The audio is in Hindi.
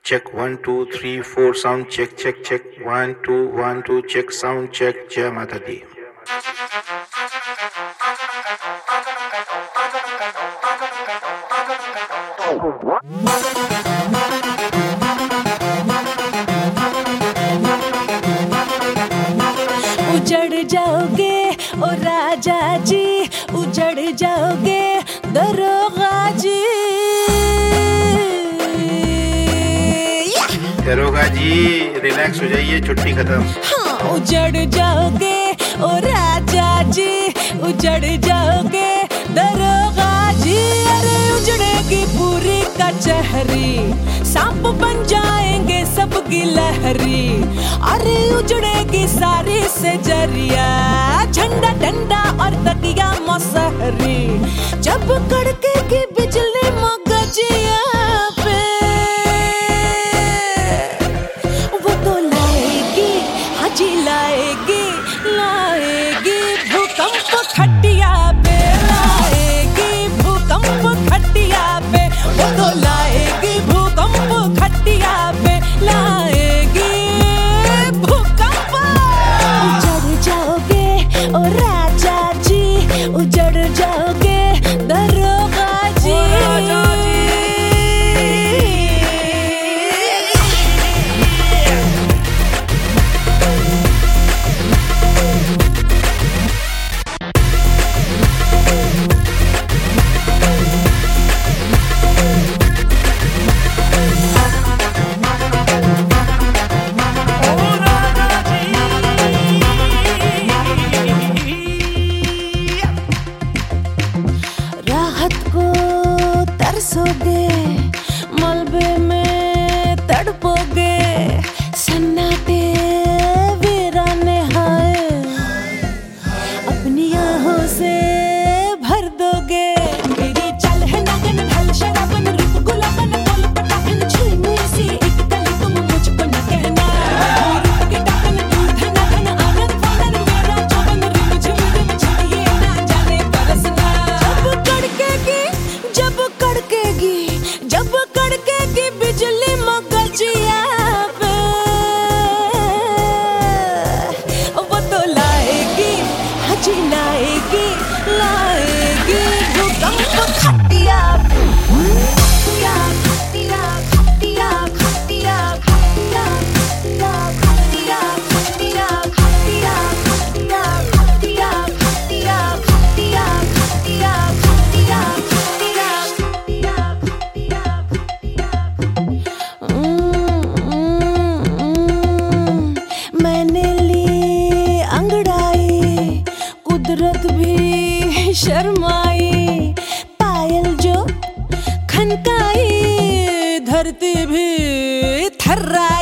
Check 1 2 3 4 sound check check check 1 2 1 2 check sound check जय माता दी। उजड़ जाओगे ओ राजा जी, उजड़ जाओगे दरोगा जी। दरोगा जी रिलैक्स हो जाइए, छुट्टी खत्म। हाँ, उजड़ जाओगे ओ राजा जी, उजड़ जाओगे दरोगा जी। अरे उजड़ेगी पूरी कचहरी, सांप बन जाएंगे सबकी लहरी। अरे उजड़ेगी सारी से जरिया, झंडा डंडा और तकिया मसहरी। जब कड़केगी बिजली मगजिया पे, वो तो लाएगी, हाजी लाएगी, लाएगी भूकंप खटिया पे, लाएगी भूकंप खटिया पे। वो तो लाएगी भूकंप खटिया पे, लाएगी भूकंप। उजड़ जाओगे ओ राजा जी, उजड़ जाओगे दरोगा जी। राहत को तरसोगे, मलबे में तड़पोगे, सन्नाटे वीराने हाय अपनी आहों से भर दोगे। मेरी चल है नगन ढल शराबन रूप गुलाबन बोल पटाखन, छुई मुई सी एक कली तुम मुझको न कहना। रूप के टाकन दूध धना धन आनंद फानन, मेरा चौबन रिम झिम रिम झिमिए ना जाने बरसना। जब कड़केगी, जब कड़केगी बिजली मगजिया पे, वो तो लाएगी, हाजी लाएगी, लाएगी भूकंप खटिया पे। खटिया खटिया खटिया खटिया खटिया खटिया खटिया खटिया खटिया खटिया खटिया खटिया खटिया खटिया मैंने ली अंगड़ाई, कुदरत भी शर्माई। पायल जो खनकाई, धरती भी थर्राई।